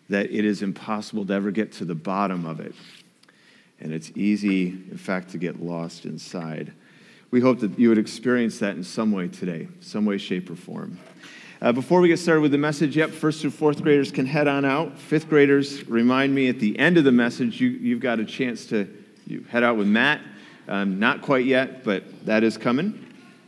that it is impossible to ever get to the bottom of it. And it's easy, in fact, to get lost inside. We hope that you would experience that in some way today, some way, shape, or form. Before we get started with the message, first through fourth graders can head on out. Fifth graders, remind me at the end of the message, you've got a chance to head out with Matt. Not quite yet, but that is coming.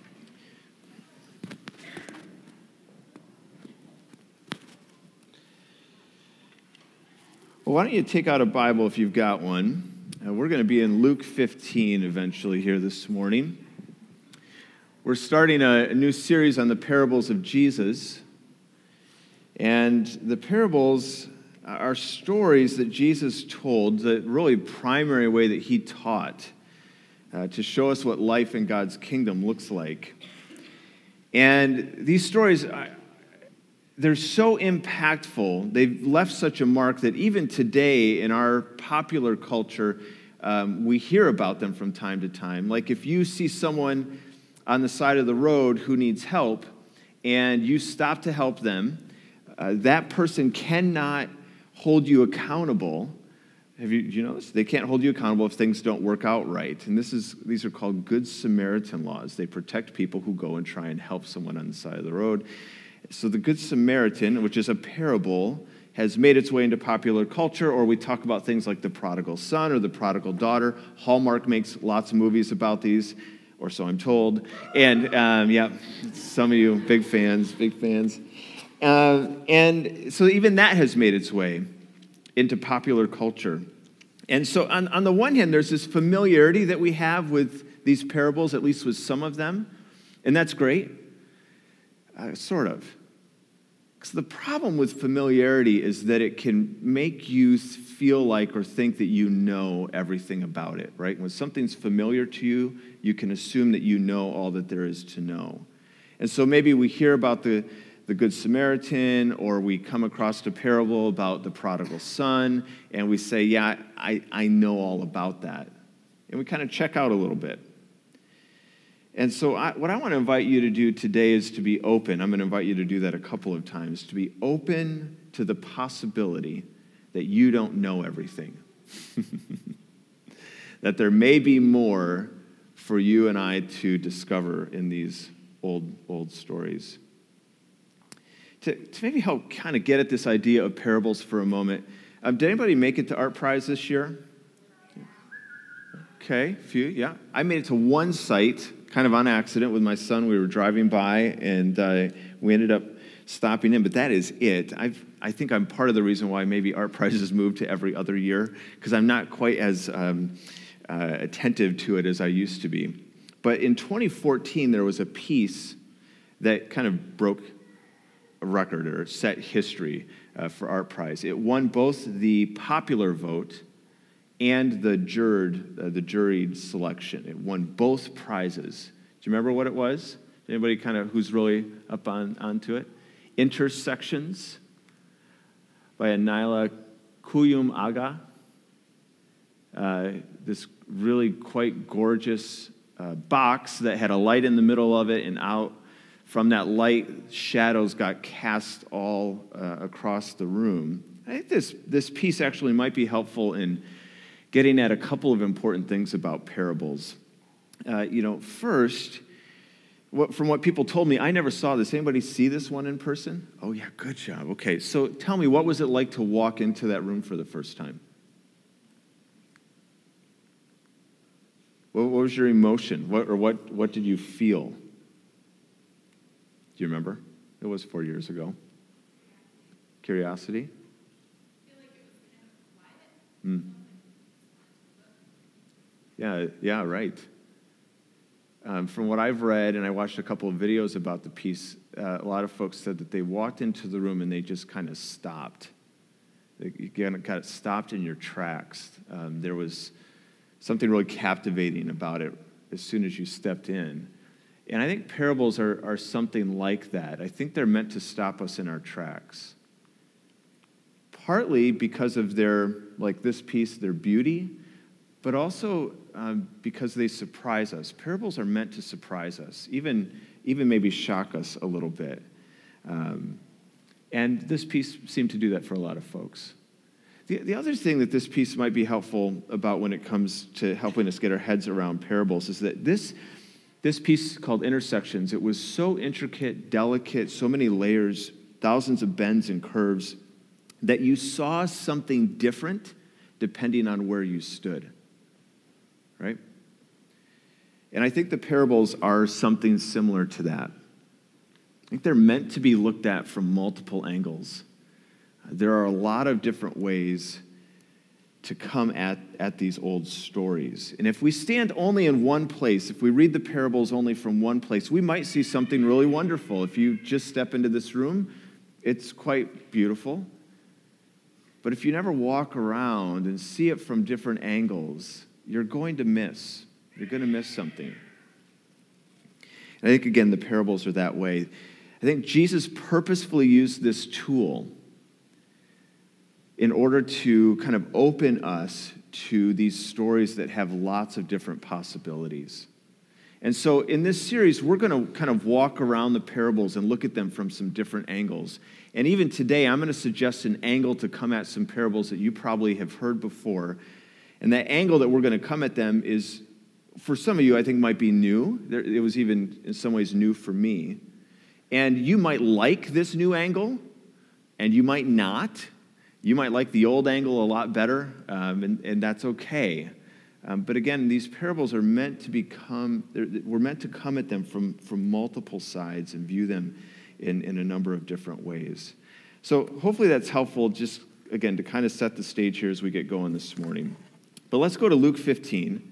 Well, why don't you take out a Bible if you've got one. We're going to be in Luke 15 eventually here this morning. We're starting a new series on the parables of Jesus. And the parables are stories that Jesus told, the really primary way that he taught to show us what life in God's kingdom looks like. And these stories, they're so impactful. They've left such a mark that even today in our popular culture, we hear about them from time to time. Like if you see someone on the side of the road who needs help and you stop to help them, that person cannot hold you accountable. Do you know this? They can't hold you accountable if things don't work out right. And these are called Good Samaritan laws. They protect people who go and try and help someone on the side of the road. So the Good Samaritan, which is a parable, has made its way into popular culture, or we talk about things like the prodigal son or the prodigal daughter. Hallmark makes lots of movies about these, or so I'm told. And some of you, big fans. And so even that has made its way into popular culture. And so on the one hand, there's this familiarity that we have with these parables, at least with some of them, and that's great, sort of. Because the problem with familiarity is that it can make you feel like or think that you know everything about it, right? When something's familiar to you, you can assume that you know all that there is to know. And so maybe we hear about the Good Samaritan, or we come across a parable about the prodigal son, and we say, yeah, I know all about that. And we kind of check out a little bit. And so what I want to invite you to do today is to be open. I'm going to invite you to do that a couple of times, to be open to the possibility that you don't know everything. That there may be more for you and I to discover in these old stories. To maybe help kind of get at this idea of parables for a moment, did anybody make it to Art Prize this year? Okay, a few, yeah. I made it to one site, kind of on accident with my son. We were driving by, and we ended up stopping in, but that is it. I think I'm part of the reason why maybe Art Prizes moved to every other year, because I'm not quite as attentive to it as I used to be. But in 2014, there was a piece that kind of broke a record or set history for Art Prize. It won both the popular vote and the juried selection. It won both prizes. Do you remember what it was? Anybody kind of who's really up onto it? Intersections by Anaila Kuyum Aga. This really quite gorgeous box that had a light in the middle of it, and out from that light, shadows got cast all across the room. I think this piece actually might be helpful in getting at a couple of important things about parables. First, from what people told me, I never saw this. Anybody see this one in person? Oh, yeah, good job. Okay, so tell me, what was it like to walk into that room for the first time? What was your emotion? What did you feel? Do you remember? It was 4 years ago. Curiosity? I feel like it was kind of quiet. Yeah, right. From what I've read, and I watched a couple of videos about the piece, a lot of folks said that they walked into the room and they just kind of stopped. You got stopped in your tracks. There was something really captivating about it as soon as you stepped in. And I think parables are something like that. I think they're meant to stop us in our tracks. Partly because of their, like this piece, their beauty, but also because they surprise us. Parables are meant to surprise us, even maybe shock us a little bit. And this piece seemed to do that for a lot of folks. The other thing that this piece might be helpful about when it comes to helping us get our heads around parables is that this piece called Intersections, it was so intricate, delicate, so many layers, thousands of bends and curves, that you saw something different depending on where you stood, right? And I think the parables are something similar to that. I think they're meant to be looked at from multiple angles. There are a lot of different ways to come at these old stories. And if we stand only in one place, if we read the parables only from one place, we might see something really wonderful. If you just step into this room, it's quite beautiful. But if you never walk around and see it from different angles, you're going to miss. You're going to miss something. And I think, again, the parables are that way. I think Jesus purposefully used this tool in order to kind of open us to these stories that have lots of different possibilities. And so in this series, we're going to kind of walk around the parables and look at them from some different angles. And even today, I'm going to suggest an angle to come at some parables that you probably have heard before. And that angle that we're going to come at them is, for some of you, I think might be new. It was even in some ways new for me. And you might like this new angle, and you might not. You might like the old angle a lot better, and that's okay. But again, these parables are meant to we're meant to come at them from multiple sides and view them in a number of different ways. So hopefully that's helpful, just, again, to kind of set the stage here as we get going this morning. But let's go to Luke 15.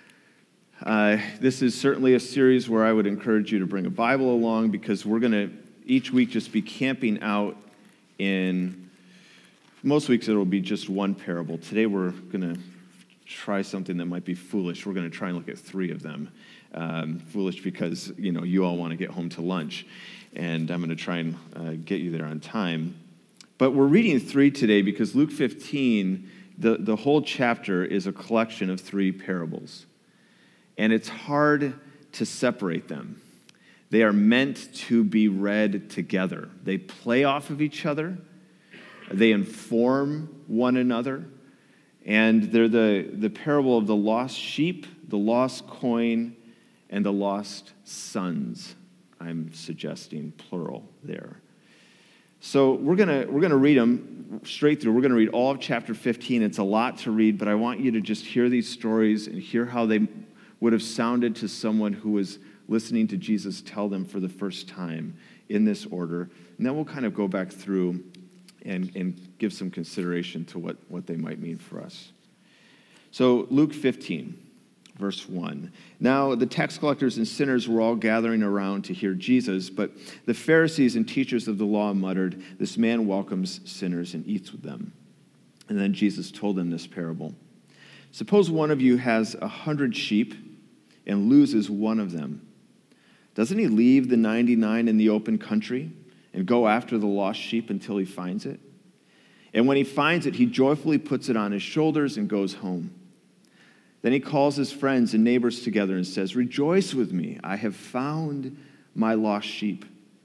This is certainly a series where I would encourage you to bring a Bible along, because we're going to each week just be camping out in... Most weeks it'll be just one parable. Today we're going to try something that might be foolish. We're going to try and look at 3 of them. Foolish because, you all want to get home to lunch, and I'm going to try and get you there on time. But we're reading 3 today because Luke 15, the whole chapter is a collection of 3 parables. And it's hard to separate them. They are meant to be read together. They play off of each other. They inform one another, and they're the parable of the lost sheep, the lost coin, and the lost sons. I'm suggesting plural there. So we're gonna read them straight through. We're gonna read all of chapter 15. It's a lot to read, but I want you to just hear these stories and hear how they would have sounded to someone who was listening to Jesus tell them for the first time in this order. And then we'll kind of go back through and give some consideration to what they might mean for us. So Luke 15, verse 1. Now the tax collectors and sinners were all gathering around to hear Jesus, but the Pharisees and teachers of the law muttered, "This man welcomes sinners and eats with them." And then Jesus told them this parable. "Suppose one of you has 100 sheep and loses one of them. Doesn't he leave the 99 in the open country and go after the lost sheep until he finds it? And when he finds it, he joyfully puts it on his shoulders and goes home. Then he calls his friends and neighbors together and says, 'Rejoice with me, I have found my lost sheep.'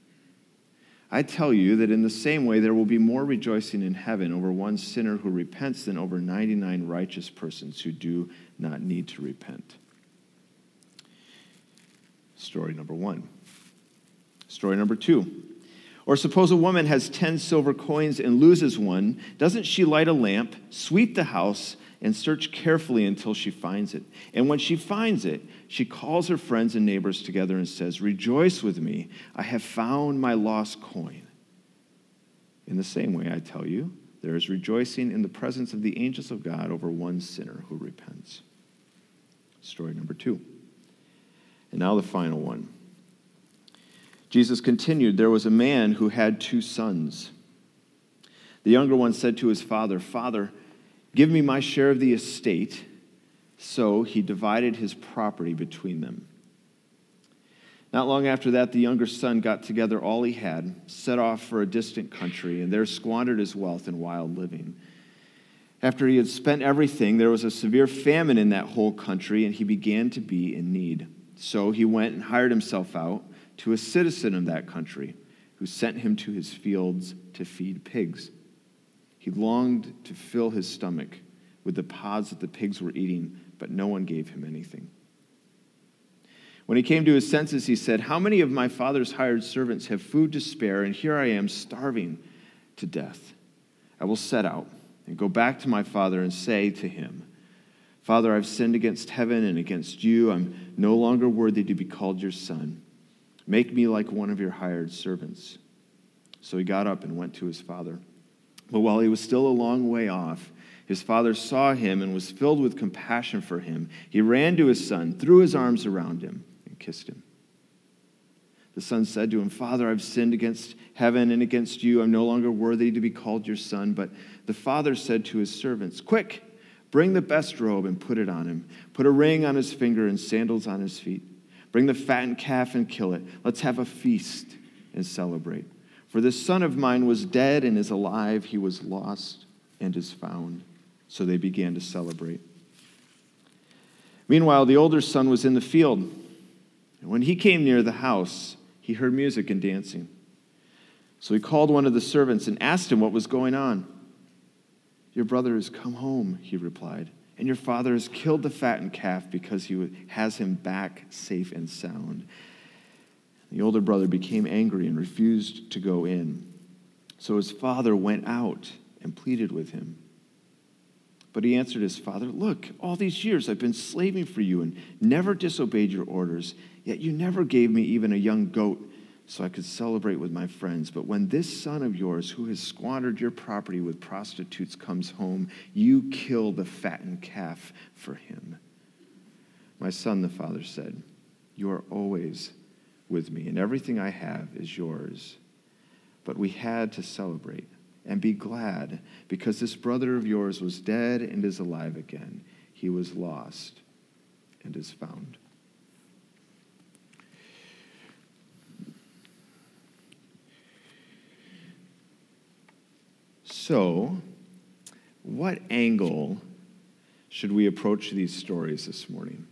I tell you that in the same way there will be more rejoicing in heaven over one sinner who repents than over 99 righteous persons who do not need to repent." Story number 1. Story number 2. Or suppose a woman has 10 silver coins and loses one. Doesn't she light a lamp, sweep the house, and search carefully until she finds it? And when she finds it, she calls her friends and neighbors together and says, "Rejoice with me, I have found my lost coin." In the same way, I tell you, there is rejoicing in the presence of the angels of God over one sinner who repents. Story number 2. And now the final one. Jesus continued, "There was a man who had 2 sons. The younger one said to his father, 'Father, give me my share of the estate.' So he divided his property between them. Not long after that, the younger son got together all he had, set off for a distant country, and there squandered his wealth in wild living. After he had spent everything, there was a severe famine in that whole country, and he began to be in need. So he went and hired himself out to a citizen of that country, who sent him to his fields to feed pigs. He longed to fill his stomach with the pods that the pigs were eating, but no one gave him anything. When he came to his senses, he said, 'How many of my father's hired servants have food to spare, and here I am starving to death? I will set out and go back to my father and say to him, Father, I've sinned against heaven and against you. I'm no longer worthy to be called your son. Make me like one of your hired servants.' So he got up and went to his father. But while he was still a long way off, his father saw him and was filled with compassion for him. He ran to his son, threw his arms around him, and kissed him. The son said to him, 'Father, I've sinned against heaven and against you. I'm no longer worthy to be called your son.' But the father said to his servants, 'Quick, bring the best robe and put it on him. Put a ring on his finger and sandals on his feet. Bring the fattened calf and kill it. Let's have a feast and celebrate. For this son of mine was dead and is alive. He was lost and is found.' So they began to celebrate. Meanwhile, the older son was in the field. And when he came near the house, he heard music and dancing. So he called one of the servants and asked him what was going on. 'Your brother has come home,' he replied, 'and your father has killed the fattened calf because he has him back safe and sound.' The older brother became angry and refused to go in. So his father went out and pleaded with him. But he answered his father, 'Look, all these years I've been slaving for you and never disobeyed your orders, yet you never gave me even a young goat so I could celebrate with my friends. But when this son of yours, who has squandered your property with prostitutes, comes home, you kill the fattened calf for him.' 'My son,' the father said, 'you are always with me, and everything I have is yours. But we had to celebrate and be glad, because this brother of yours was dead and is alive again. He was lost and is found.'" So, what angle should we approach these stories this morning?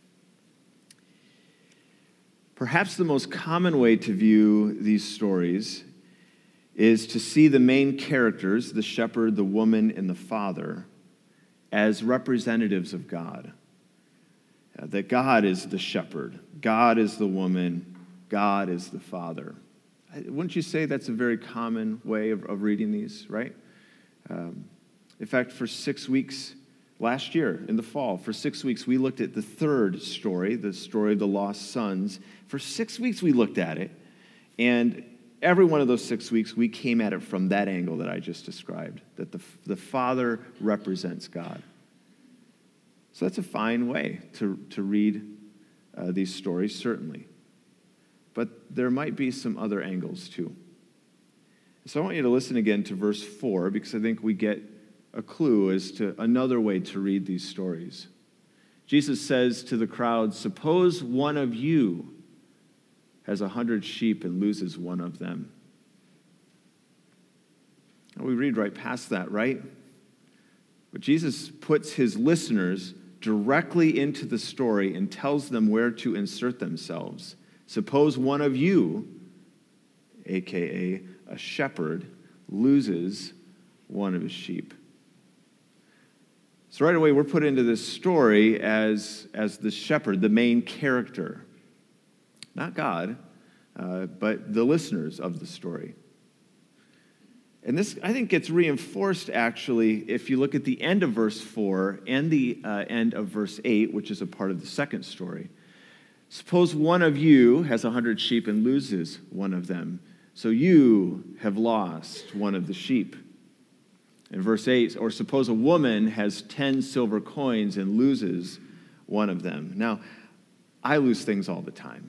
Perhaps the most common way to view these stories is to see the main characters, the shepherd, the woman, and the father, as representatives of God. That God is the shepherd, God is the woman, God is the father. Wouldn't you say that's a very common way of reading these, right? In fact, for 6 weeks last year, in the fall, for 6 weeks, we looked at the third story, the story of the lost sons. For 6 weeks, we looked at it, and every one of those 6 weeks, we came at it from that angle that I just described, that the Father represents God. So that's a fine way to read these stories, certainly. But there might be some other angles, too. So I want you to listen again to verse 4, because I think we get a clue as to another way to read these stories. Jesus says to the crowd, "Suppose one of you has 100 sheep and loses one of them." And we read right past that, right? But Jesus puts his listeners directly into the story and tells them where to insert themselves. Suppose one of you, a.k.a. a shepherd, loses one of his sheep. So right away, we're put into this story as the shepherd, the main character. Not God, but the listeners of the story. And this, I think, gets reinforced, actually, if you look at the end of verse 4 and the end of verse 8, which is a part of the second story. Suppose one of you has 100 sheep and loses one of them. So you have lost one of the sheep. In verse 8, or suppose a woman has 10 silver coins and loses one of them. Now, I lose things all the time.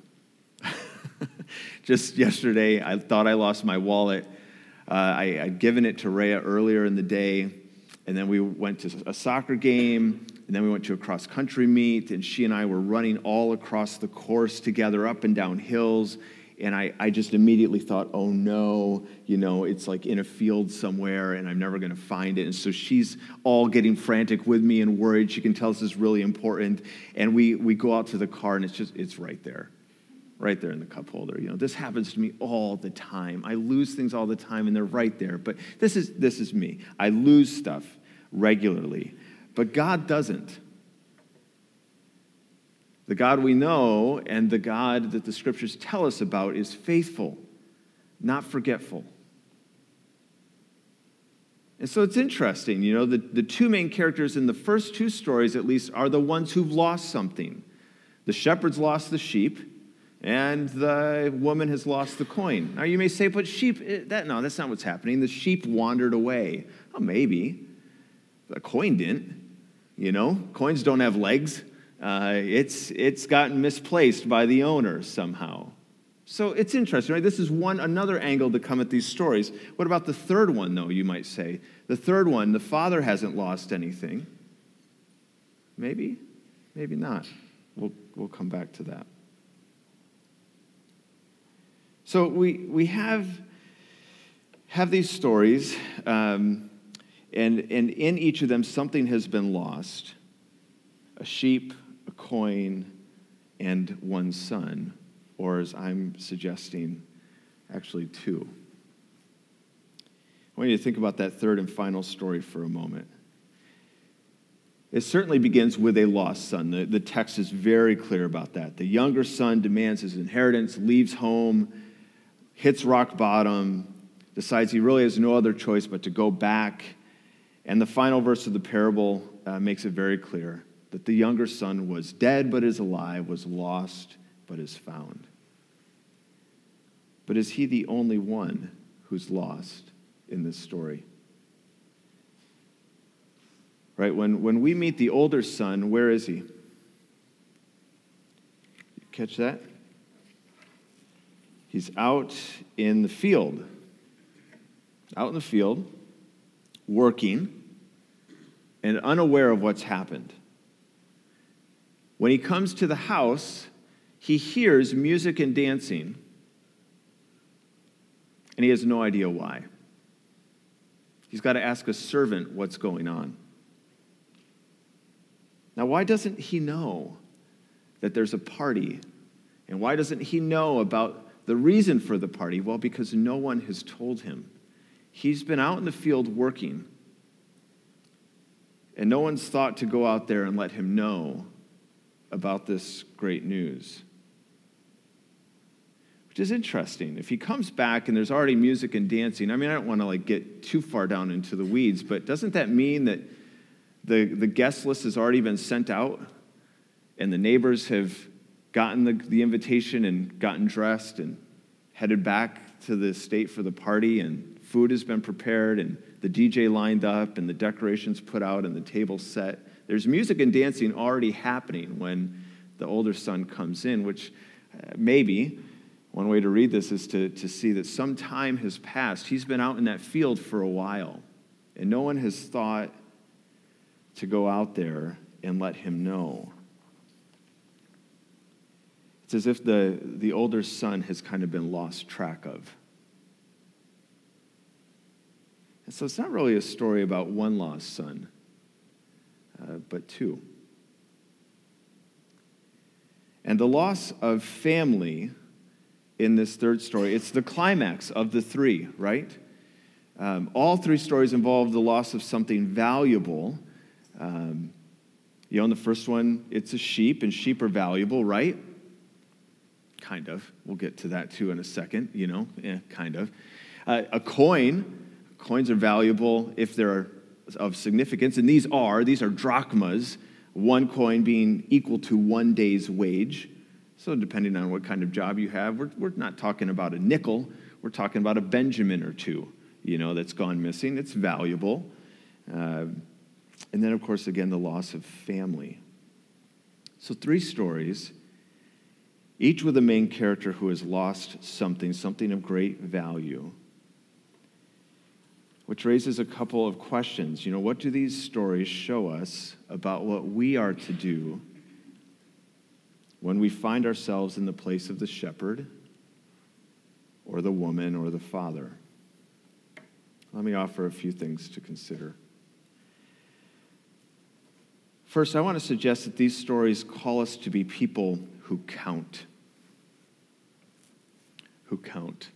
Just yesterday, I thought I lost my wallet. I'd given it to Rhea earlier in the day, and then we went to a soccer game, and then we went to a cross-country meet, and she and I were running all across the course together, up and down hills, and I just immediately thought, oh no, it's like in a field somewhere, and I'm never going to find it. And so she's all getting frantic with me and worried. She can tell this is really important, and we go out to the car, and it's right there. right there in the cup holder. This happens to me all the time. I lose things all the time, and they're right there. But this is me. I lose stuff regularly. But God doesn't. The God we know and the God that the Scriptures tell us about is faithful, not forgetful. And so it's interesting, the two main characters in the first two stories, at least, are the ones who've lost something. The shepherds lost the sheep, and the woman has lost the coin. Now you may say, but sheep, no, that's not what's happening. The sheep wandered away. Oh, maybe. The coin didn't. Coins don't have legs. It's gotten misplaced by the owner somehow. So it's interesting, right? This is another angle to come at these stories. What about the third one, though, you might say? The third one, the father hasn't lost anything. Maybe, maybe not. We'll come back to that. So we have these stories, and in each of them, something has been lost. A sheep, a coin, and one son. Or as I'm suggesting, actually two. I want you to think about that third and final story for a moment. It certainly begins with a lost son. The text is very clear about that. The younger son demands his inheritance, leaves home, hits rock bottom, decides he really has no other choice but to go back. And the final verse of the parable makes it very clear that the younger son was dead but is alive, was lost but is found. But is he the only one who's lost in this story? Right, when we meet the older son, where is he? Catch that? He's out in the field. Out in the field, working, and unaware of what's happened. When he comes to the house, he hears music and dancing, and he has no idea why. He's got to ask a servant what's going on. Now, why doesn't he know that there's a party? And why doesn't he know about the reason for the party? Well, because no one has told him. He's been out in the field working, and no one's thought to go out there and let him know about this great news. Which is interesting. If he comes back and there's already music and dancing, I don't want to get too far down into the weeds, but doesn't that mean that the guest list has already been sent out and the neighbors have gotten the invitation and gotten dressed and headed back to the estate for the party, and food has been prepared and the DJ lined up and the decorations put out and the table set? There's music and dancing already happening when the older son comes in, which maybe one way to read this is to see that some time has passed. He's been out in that field for a while, and no one has thought to go out there and let him know. It's as if the older son has kind of been lost track of. And so it's not really a story about one lost son, but two. And the loss of family in this third story, it's the climax of the three, right? All three stories involve the loss of something valuable. In the first one, it's a sheep, and sheep are valuable, right? Kind of. We'll get to that too in a second, kind of. A coin. Coins are valuable if they're of significance, and these are drachmas, one coin being equal to 1 day's wage. So depending on what kind of job you have, we're not talking about a nickel, we're talking about a Benjamin or two, that's gone missing. It's valuable. And then, of course, again, the loss of family. So 3 stories, each with a main character who has lost something of great value, which raises a couple of questions. What do these stories show us about what we are to do when we find ourselves in the place of the shepherd or the woman or the father? Let me offer a few things to consider. First, I want to suggest that these stories call us to be people who count. who count.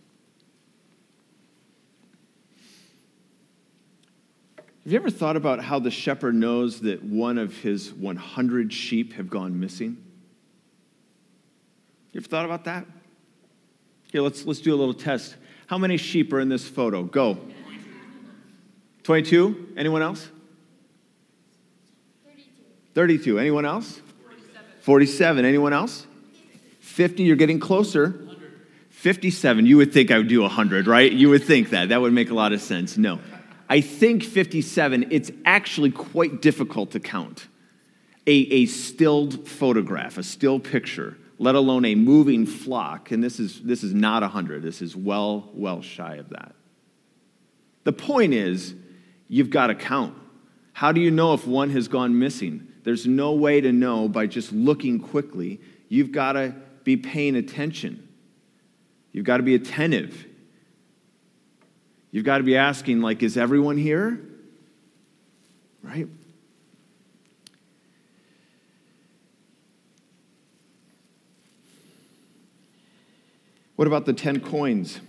Have you ever thought about how the shepherd knows that one of his 100 sheep have gone missing? You ever thought about that? Here, let's do a little test. How many sheep are in this photo? Go. 22? Anyone else? 32. Anyone else? 47. Anyone else? 50. You're getting closer. 57. You would think I would do 100, right? You would think that. That would make a lot of sense. No. I think 57, it's actually quite difficult to count. A stilled photograph, a still picture, let alone a moving flock, and this is not 100. This is well shy of that. The point is, you've got to count. How do you know if one has gone missing? There's no way to know by just looking quickly. You've got to be paying attention. You've got to be attentive. You've got to be asking, like, is everyone here? Right? What about the 10 coins?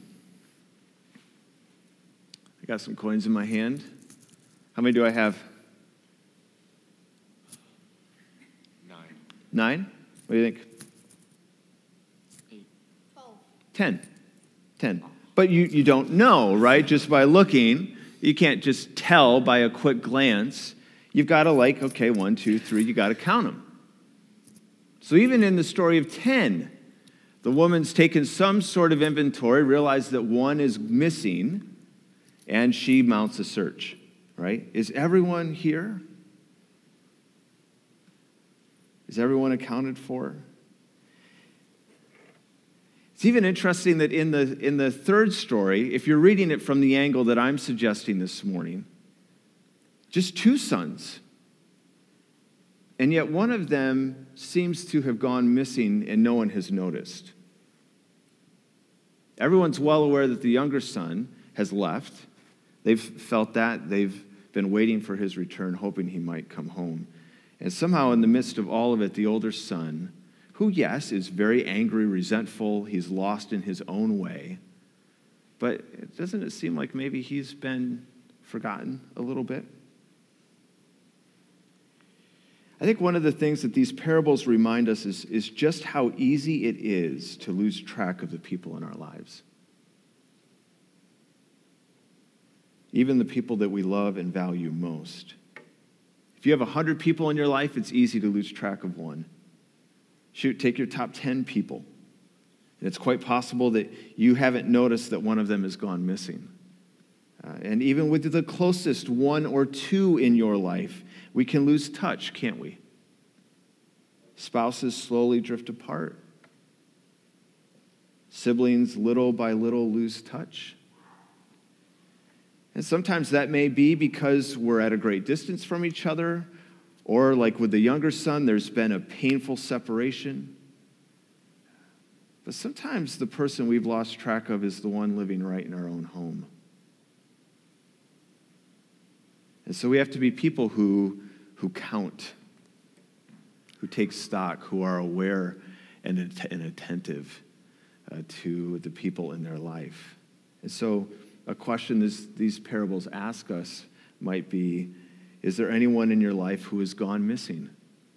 I got some coins in my hand. How many do I have? 9. 9? What do you think? 8. 12. 10. But you don't know, right? Just by looking. You can't just tell by a quick glance. You've got to okay, 1, 2, 3, you got to count them. So even in the story of 10, the woman's taken some sort of inventory, realized that one is missing, and she mounts a search, right? Is everyone here? Is everyone accounted for? It's even interesting that in the third story, if you're reading it from the angle that I'm suggesting this morning, just 2 sons. And yet one of them seems to have gone missing and no one has noticed. Everyone's well aware that the younger son has left. They've felt that. They've been waiting for his return, hoping he might come home. And somehow in the midst of all of it, the older son, who, yes, is very angry, resentful, he's lost in his own way, but doesn't it seem like maybe he's been forgotten a little bit? I think one of the things that these parables remind us is just how easy it is to lose track of the people in our lives. Even the people that we love and value most. If you have 100 people in your life, it's easy to lose track of one. Shoot, take your top 10 people. And it's quite possible that you haven't noticed that one of them has gone missing. And even with the closest 1 or 2 in your life, we can lose touch, can't we? Spouses slowly drift apart. Siblings, little by little, lose touch. And sometimes that may be because we're at a great distance from each other, or like with the younger son, there's been a painful separation. But sometimes the person we've lost track of is the one living right in our own home. And so we have to be people who count, who take stock, who are aware and attentive to the people in their life. And so a question these parables ask us might be, is there anyone in your life who has gone missing?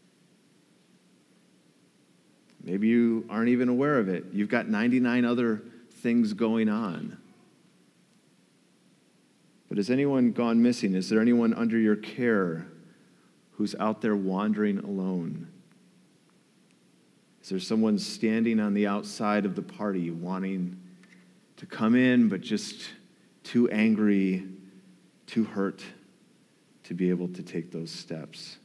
Maybe you aren't even aware of it. You've got 99 other things going on. But has anyone gone missing? Is there anyone under your care who's out there wandering alone? Is there someone standing on the outside of the party wanting to come in but just too angry, too hurt to be able to take those steps?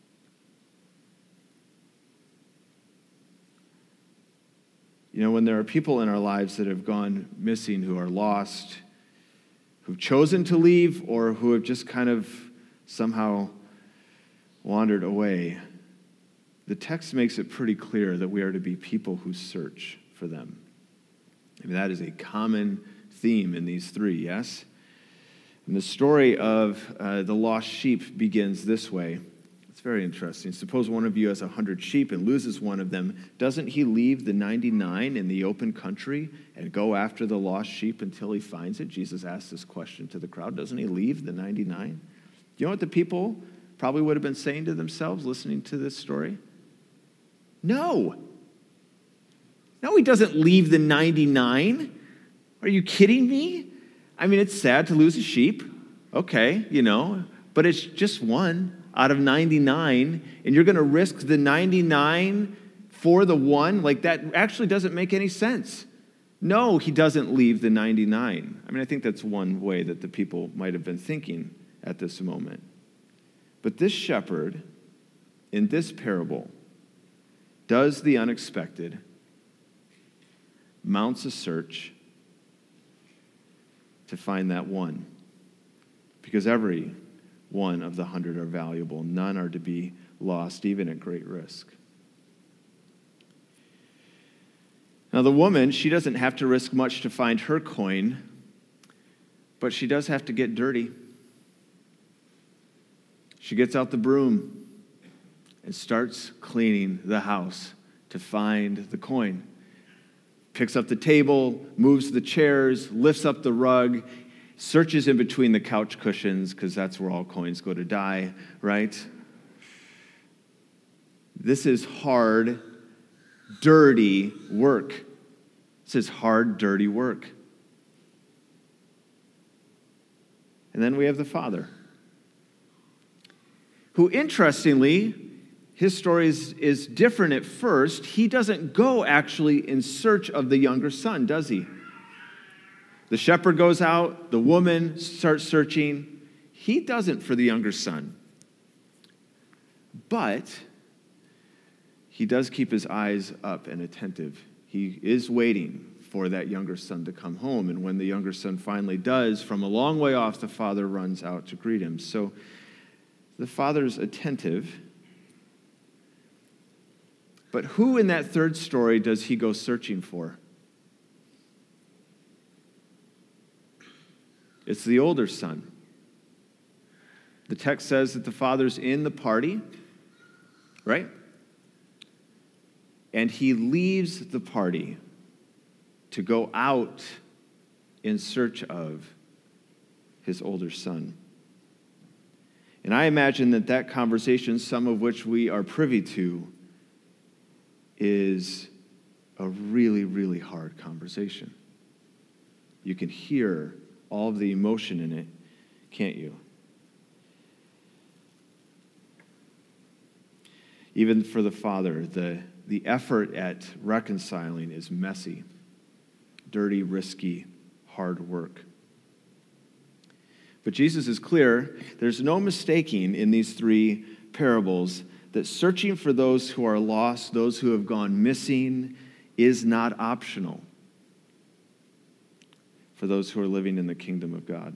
You know, when there are people in our lives that have gone missing, who are lost, who've chosen to leave, or who have just kind of somehow wandered away, the text makes it pretty clear that we are to be people who search for them. I mean, that is a common theme in these 3, yes? And the story of the lost sheep begins this way. It's very interesting. Suppose one of you has 100 sheep and loses one of them. Doesn't he leave the 99 in the open country and go after the lost sheep until he finds it? Jesus asked this question to the crowd. Doesn't he leave the 99? Do you know what the people probably would have been saying to themselves listening to this story? No. No, he doesn't leave the 99. Are you kidding me? I mean, it's sad to lose a sheep. Okay, but it's just one out of 99, and you're going to risk the 99 for the one? Like, that actually doesn't make any sense. No, he doesn't leave the 99. I mean, I think that's one way that the people might have been thinking at this moment. But this shepherd, in this parable, does the unexpected, mounts a search to find that one. Because every one of the 100 are valuable. None are to be lost, even at great risk. Now, the woman, she doesn't have to risk much to find her coin, but she does have to get dirty. She gets out the broom and starts cleaning the house to find the coin. Picks up the table, moves the chairs, lifts up the rug, searches in between the couch cushions, because that's where all coins go to die, right? This is hard, dirty work. This is hard, dirty work. And then we have the father, who, interestingly, his story is different at first. He doesn't go actually in search of the younger son, does he? The shepherd goes out, the woman starts searching. He doesn't for the younger son. But he does keep his eyes up and attentive. He is waiting for that younger son to come home. And when the younger son finally does, from a long way off, the father runs out to greet him. So the father's attentive. But who in that third story does he go searching for? It's the older son. The text says that the father's in the party, right? And he leaves the party to go out in search of his older son. And I imagine that conversation, some of which we are privy to, is a really, really hard conversation. You can hear all of the emotion in it, can't you? Even for the father, the effort at reconciling is messy, dirty, risky, hard work. But Jesus is clear, there's no mistaking in these three parables that searching for those who are lost, those who have gone missing, is not optional for those who are living in the kingdom of God.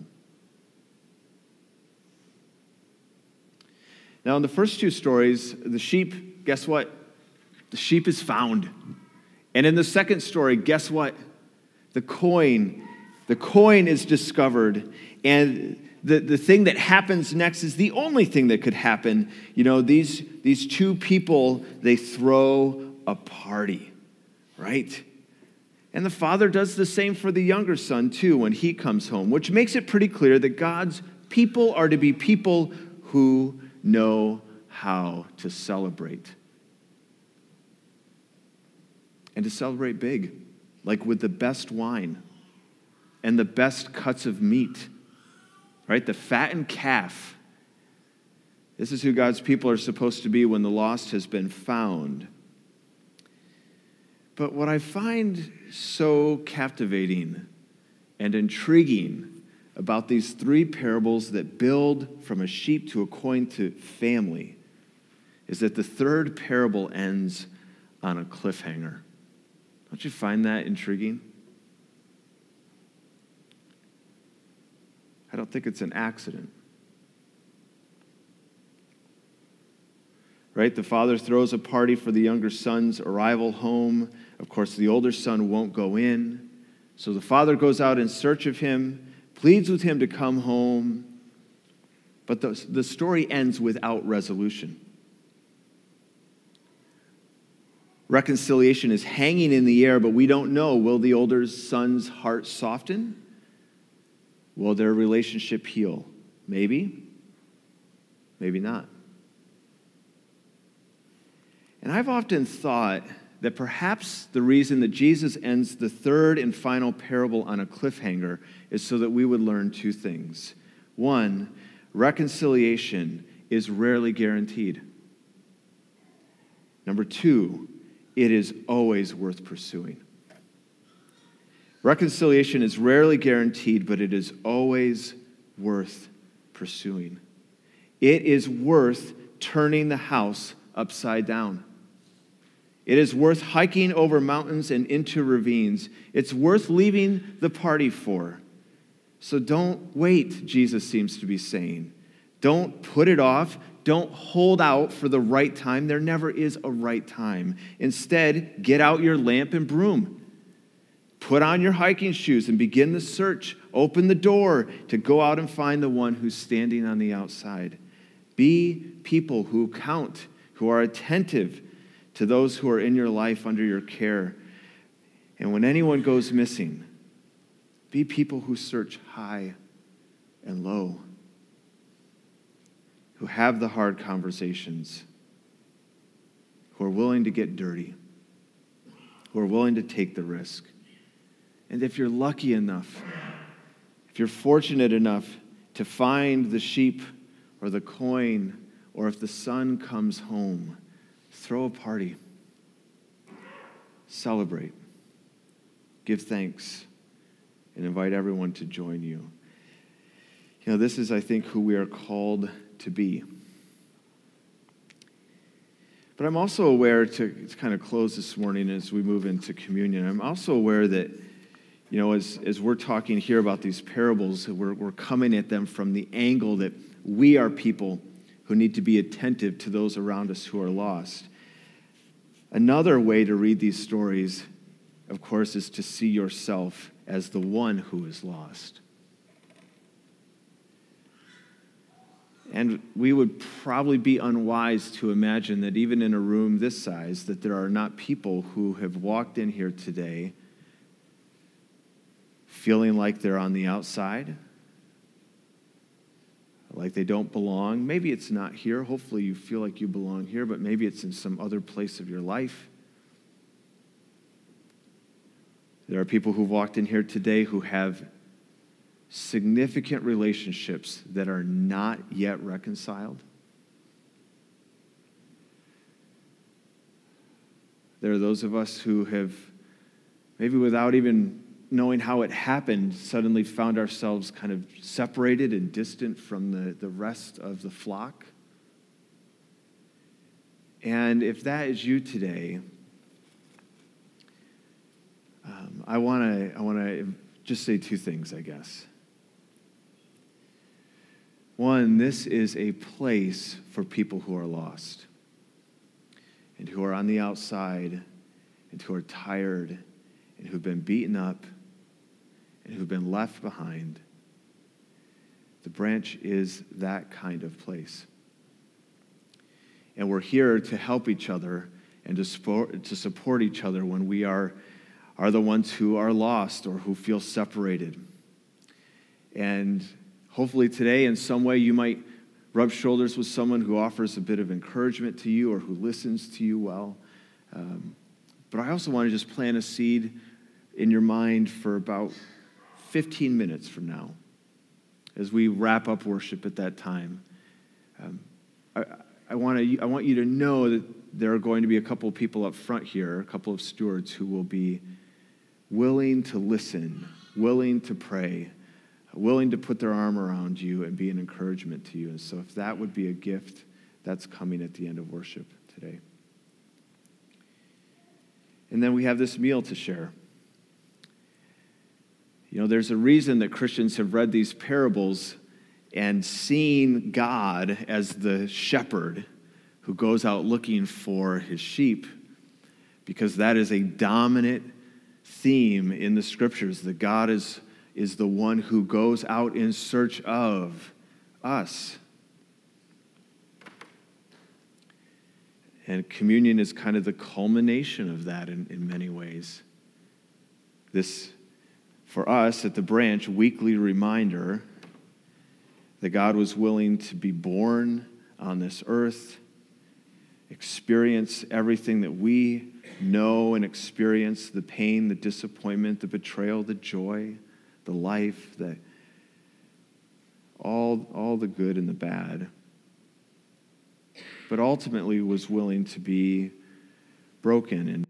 Now, in the first two stories, the sheep, guess what? The sheep is found. And in the second story, guess what? The coin is discovered. And the thing that happens next is the only thing that could happen. These two people, they throw a party, right? And the father does the same for the younger son, too, when he comes home, which makes it pretty clear that God's people are to be people who know how to celebrate. And to celebrate big, like with the best wine and the best cuts of meat, right? The fattened calf. This is who God's people are supposed to be when the lost has been found. But what I find so captivating and intriguing about these three parables that build from a sheep to a coin to family is that the third parable ends on a cliffhanger. Don't you find that intriguing? I don't think it's an accident. Right? The father throws a party for the younger son's arrival home. Of course, the older son won't go in. So the father goes out in search of him, pleads with him to come home. But the story ends without resolution. Reconciliation is hanging in the air, but we don't know. Will the older son's heart soften? Will their relationship heal? Maybe. Maybe not. And I've often thought that perhaps the reason that Jesus ends the third and final parable on a cliffhanger is so that we would learn two things. One, reconciliation is rarely guaranteed. Number two, it is always worth pursuing. Reconciliation is rarely guaranteed, but it is always worth pursuing. It is worth turning the house upside down. It is worth hiking over mountains and into ravines. It's worth leaving the party for. So don't wait, Jesus seems to be saying. Don't put it off. Don't hold out for the right time. There never is a right time. Instead, get out your lamp and broom. Put on your hiking shoes and begin the search. Open the door to go out and find the one who's standing on the outside. Be people who count, who are attentive to those who are in your life under your care. And when anyone goes missing, be people who search high and low, who have the hard conversations, who are willing to get dirty, who are willing to take the risk. And if you're lucky enough, if you're fortunate enough to find the sheep or the coin, or if the son comes home, throw a party. Celebrate. Give thanks. And invite everyone to join you. You know, this is, I think, who we are called to be. But I'm also aware, to kind of close this morning as we move into communion, I'm also aware that, you know, as we're talking here about these parables, we're coming at them from the angle that we are people who need to be attentive to those around us who are lost. Another way to read these stories, of course, is to see yourself as the one who is lost. And we would probably be unwise to imagine that even in a room this size, that there are not people who have walked in here today feeling like they're on the outside, like they don't belong. Maybe it's not here. Hopefully you feel like you belong here, but maybe it's in some other place of your life. There are people who've walked in here today who have significant relationships that are not yet reconciled. There are those of us who have, maybe without even knowing how it happened, suddenly found ourselves kind of separated and distant from the rest of the flock. And if that is you today, I want to just say two things, I guess. One, this is a place for people who are lost and who are on the outside and who are tired and who've been beaten up and who've been left behind. The branch is that kind of place. And we're here to help each other and to support each other when we are the ones who are lost or who feel separated. And hopefully today, in some way, you might rub shoulders with someone who offers a bit of encouragement to you or who listens to you well. But I also want to just plant a seed in your mind for about 15 minutes from now as we wrap up worship at that time. I want you to know that there are going to be a couple of people up front here, a couple of stewards who will be willing to listen, willing to pray, willing to put their arm around you and be an encouragement to you. And so if that would be a gift, that's coming at the end of worship today. And then we have this meal to share. You know, there's a reason that Christians have read these parables and seen God as the shepherd who goes out looking for his sheep, because that is a dominant theme in the scriptures, that God is the one who goes out in search of us, And communion is kind of the culmination of that in many ways. This, for us at the branch, weekly reminder that God was willing to be born on this earth, experience everything that we know and experience, the pain, the disappointment, the betrayal, the joy, the life, all the good and the bad, but ultimately was willing to be broken